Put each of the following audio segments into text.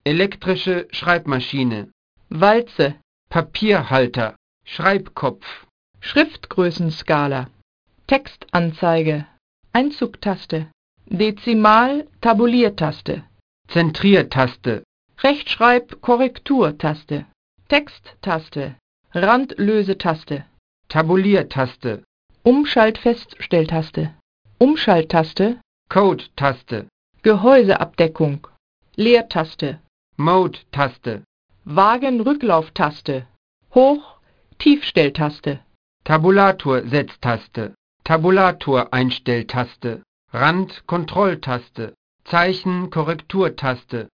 elektrische Schreibmaschine, Walze, Papierhalter, Schreibkopf, Schriftgrößenskala, Textanzeige, Einzugtaste, Dezimal-Tabuliertaste, Zentriertaste, Rechtschreib-Korrekturtaste, Texttaste, Randlösetaste, Tabuliertaste, Umschaltfeststelltaste, Umschalttaste, Code-Taste, Gehäuseabdeckung, Leertaste, Mode-Taste, Wagenrücklauftaste, Hoch-Tiefstelltaste, Tabulator-Setztaste, Tabulator-Einstelltaste, Randkontrolltaste, Zeichenkorrekturtaste,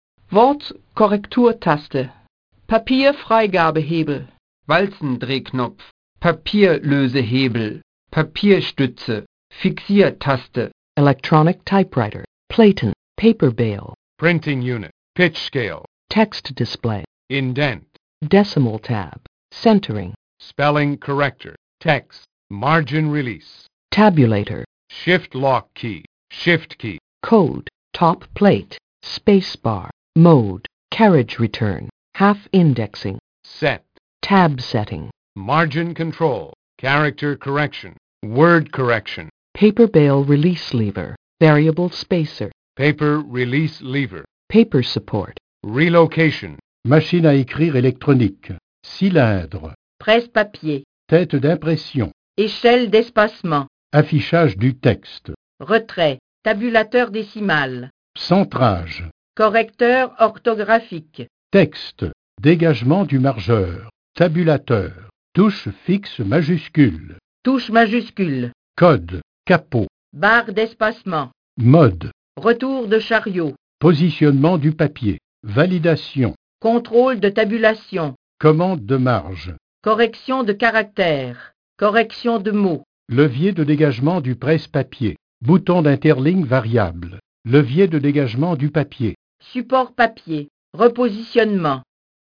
Wortkorrekturtaste, Papierfreigabehebel, Walzendrehknopf, Papierlösehebel, Papierstütze, Fixiertaste, electronic typewriter, Platen, paper bale, printing unit, pitch scale, text display, indent, decimal tab, centering, spelling corrector, text, margin release, tabulator, shift lock key, shift key, code, top plate, space bar, mode, carriage return, half indexing, set, tab setting, margin control, character correction, word correction, paper bale release lever, variable spacer, paper release lever, paper support, relocation, Machine à écrire électronique, cylindre, Presse-papier, tête d'impression, échelle d'espacement, affichage du texte, retrait, tabulateur décimal, centrage, correcteur orthographique, texte, dégagement du margeur, tabulateur, touche fixe majuscule, touche majuscule, code, capot, barre d'espacement, mode, retour de chariot, positionnement du papier, validation, contrôle de tabulation, commande de marge, correction de caractères, correction de mots, levier de dégagement du presse-papier, bouton d'interligne variable, levier de dégagement du papier, support papier, repositionnement,